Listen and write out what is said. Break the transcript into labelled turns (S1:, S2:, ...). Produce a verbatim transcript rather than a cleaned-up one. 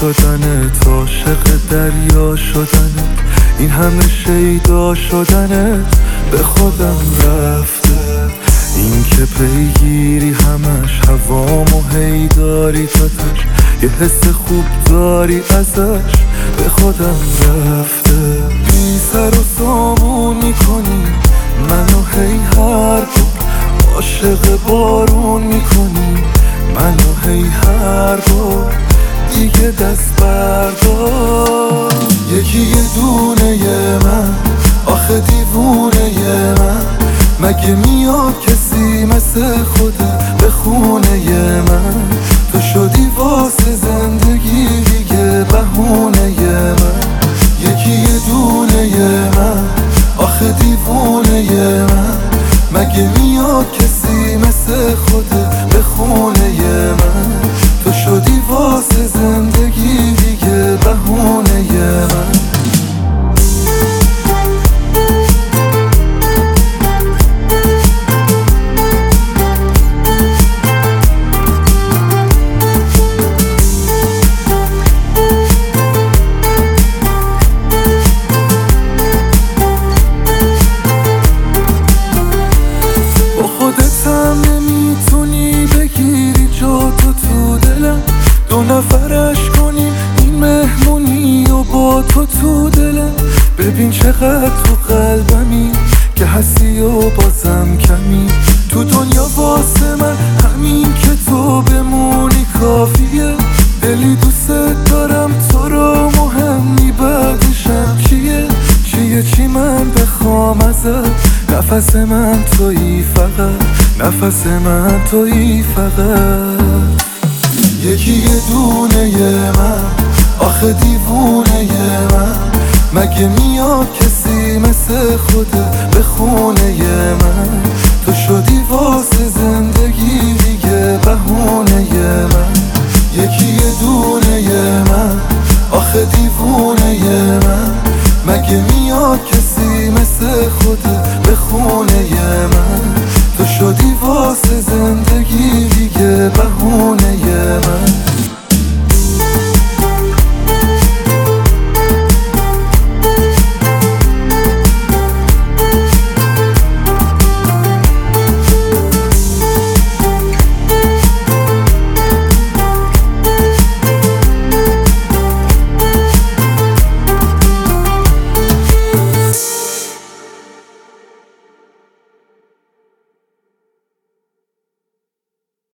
S1: شدنت، عاشق دریا شدنت، این همه شیدا شدنت به خودم رفته. این که پیگیری همش هوامو هی داری تاتش، یه حس خوب داری ازش به خودم رفته. بی سر و سامون میکنی منو هی هر بار، عاشق بارون میکنی منو هی هر بار، دیگه دست بردار. یکی یه دونه ی من، آخه دیوونه ی من، مگه میاد کسی مثل خودت به خونه ی من؟ تو شدی واسه زندگی دیگه بهونه ی من. یکی یه دونه ی من، آخه دیوونه ی من، مگه میاد کسی مثل خودت به خونه ی من؟ تو شدی واسه زندگی دیگه بهونه ی من. دو نفرش کنیم این مهمونی و با تو تو دلم، ببین چقدر تو قلبمی که هستی و بازم کمی. تو دنیا واسه من همین که تو بمونی کافیه، دلی دوست دارم تو رو، مهمی بعدشم چیه چیه چی من بخوام ازت، نفس من تویی فقط، نفس من تویی فقط. یکی یه دونه ی من، آخه دیوونه ی من، مگه میاد کسی مثل خودت به خونه ی من؟ تو شدی واسه زندگی دیگه بهونه ی من. یکی یه دونه ی من، آخه دیوونه ی من، مگه میاد کسی مثل خودت به خونه ی من؟ تو شدی